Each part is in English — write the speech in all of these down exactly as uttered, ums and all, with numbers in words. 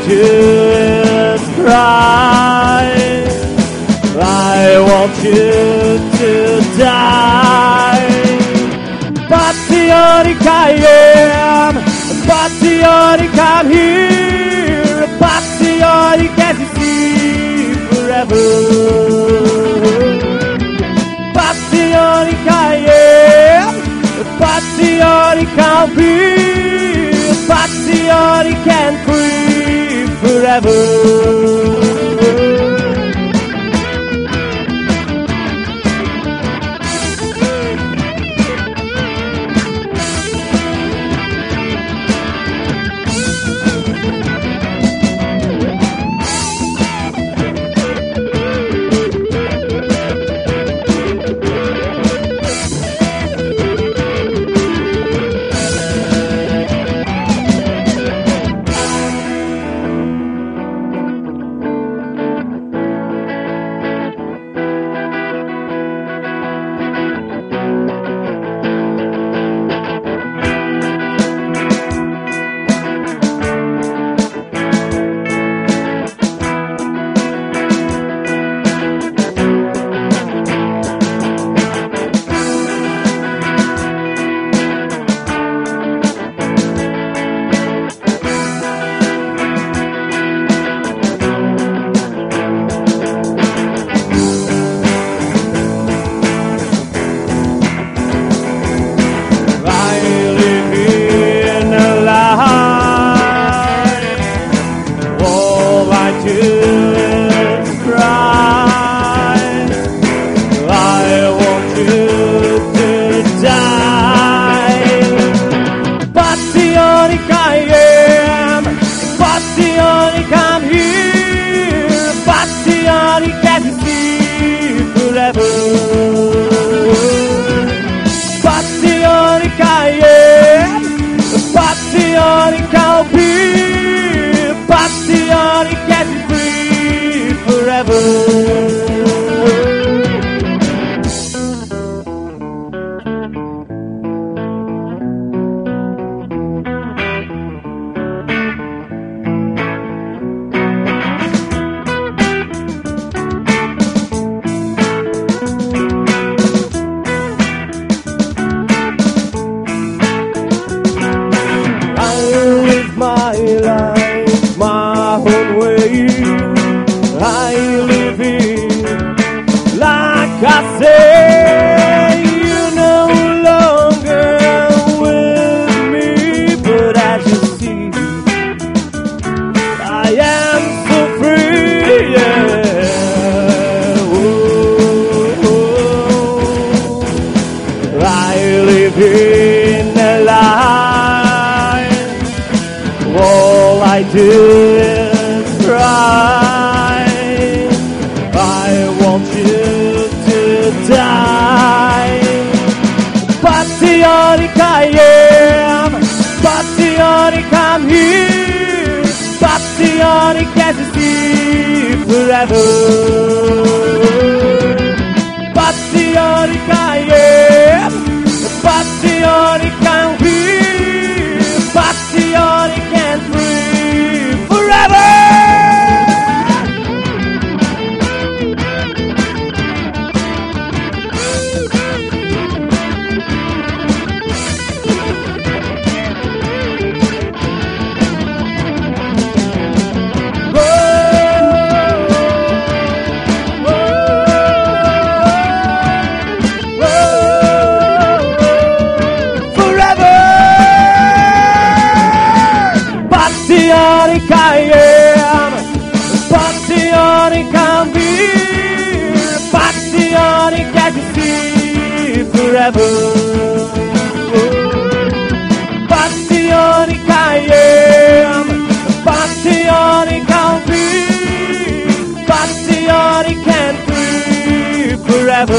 just cry. I want you to die. Patriotic I am, patriotic I'm here, patriotic as you see forever. Patriotic I am, patriotic I'll be, patriotic and free forever. Patriotic I am, patriotic I'll be, patriotic and free forever. My life, my own way. I live it like I say. You're no longer with me, but as you see, I am so free. Yeah. Oh, oh. I live in a life. All I do is cry. I want you to die. Patriotic I am, patriotic I'm here, patriotic as you see forever. Patriotic I am, patriotic I'm here, patriotic and free forever. Patriotic I am, patriotic I'm here, patriotic as you see forever. Patriotic I am, patriotic I'll be, patriotic and free forever.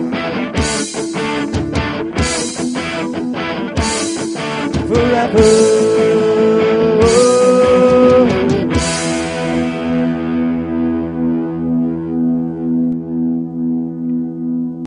Forever.